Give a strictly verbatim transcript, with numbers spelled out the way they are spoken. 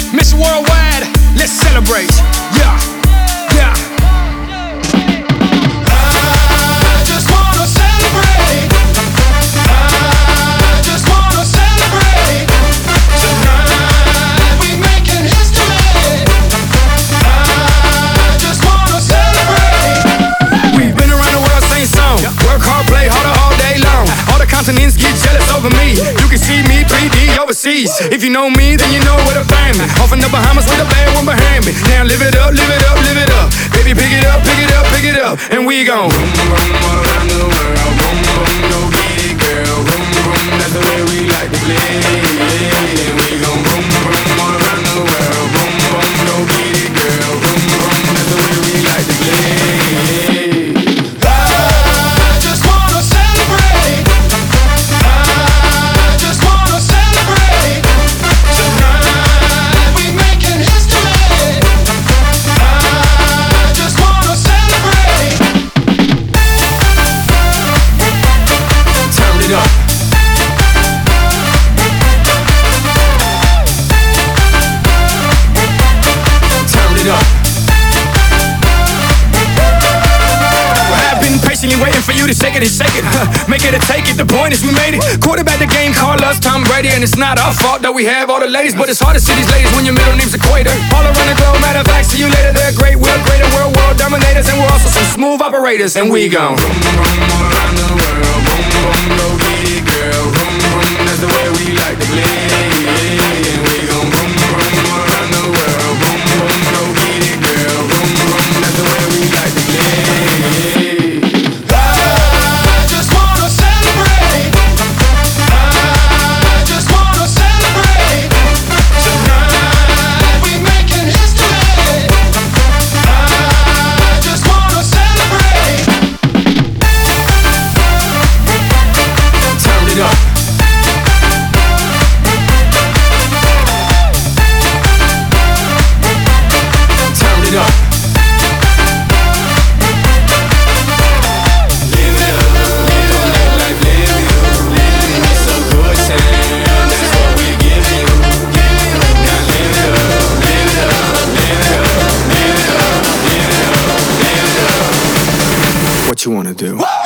Miss Worldwide, let's celebrate. Yeah, yeah. I just wanna celebrate. I just wanna celebrate. Tonight we making history. I just wanna celebrate. We've been around the world, same song. Work hard, play harder all day long. All the continents get jealous over me. You can see me three D overseas. If you know me, then you know where to find me. Off in the Bahamas with a bad one behind me. Now live it up, live it up, live it up. Baby, pick it up, pick it up, pick it up. And we gon' boom, boom, all around the world. Boom, boom, go get it, girl. Boom, boom, that's the way we like to play. And we gon' boom, boom, all around the world. Boom, boom, go get it, girl. Boom, boom, that's the way we like to play. Waiting for you to shake it and shake it, huh? Make it or take it, the point is we made it. Quarterback the game, call us Tom Brady. And it's not our fault that we have all the ladies, but it's hard to see these ladies when your middle name's Equator. All around the globe, matter of fact, see you later. They're great, we're greater, we're world dominators. And we're also some smooth operators. And we gon' boom, boom, all around the world. Boom, boom, go get it, girl. Boom, boom, that's the way we like to play. And we gon' boom, boom, all around the world. Boom, boom, go get it, girl. Boom, boom, that's the way we like to play. What you wanna do?